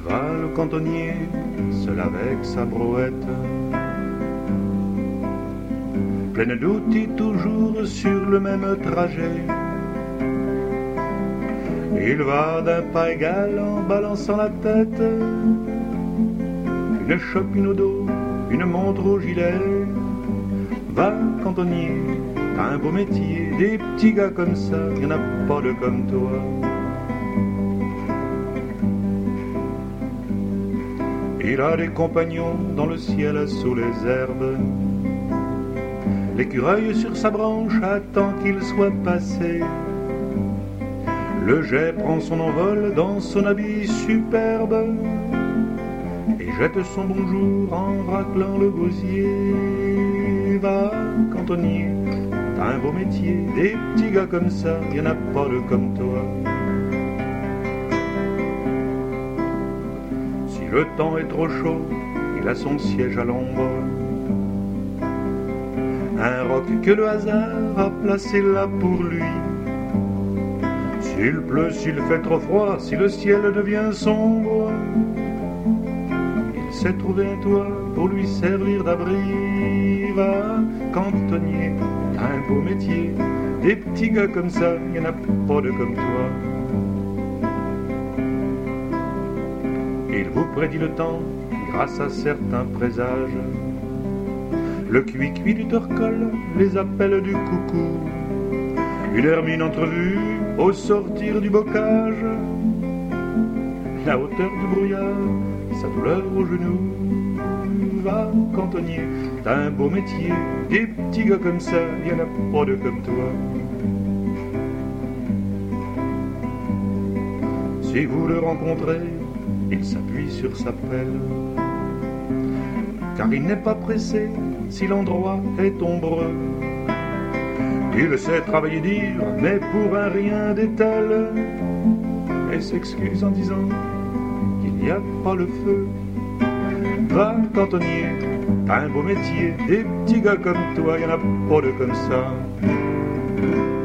Va le cantonnier, seul avec sa brouette, pleine d'outils toujours sur le même trajet. Il va d'un pas égal en balançant la tête, une chopine au dos, une montre au gilet. Va cantonnier, t'as un beau métier, des petits gars comme ça, y'en a pas de comme toi. Il a des compagnons dans le ciel sous les herbes. L'écureuil sur sa branche attend qu'il soit passé. Le geai prend son envol dans son habit superbe et jette son bonjour en raclant le gosier. Va cantonnier, t'as un beau métier, des petits gars comme ça, y'en a pas de comme toi. Si le temps est trop chaud, il a son siège à l'ombre, un roc que le hasard a placé là pour lui. S'il pleut, s'il fait trop froid, si le ciel devient sombre, il sait trouver un toit pour lui servir d'abri. Va cantonnier, t'as un beau métier, des petits gars comme ça, y'en a pas de comme toi. Il vous prédit le temps grâce à certains présages. Le cuit-cuit du torcol, les appels du coucou, une hermine entrevue au sortir du bocage, la hauteur du brouillard, sa douleur au genou. Va cantonnier, t'as un beau métier, des petits gars comme ça, y'en a pas de comme toi. Si vous le rencontrez, il s'appuie sur sa pelle, car il n'est pas pressé si l'endroit est ombreux. Il sait travailler dur, mais pour un rien d'étal, et s'excuse en disant qu'il n'y a pas le feu. Va cantonnier, t'as un beau métier, des petits gars comme toi, y'en a pas de comme ça.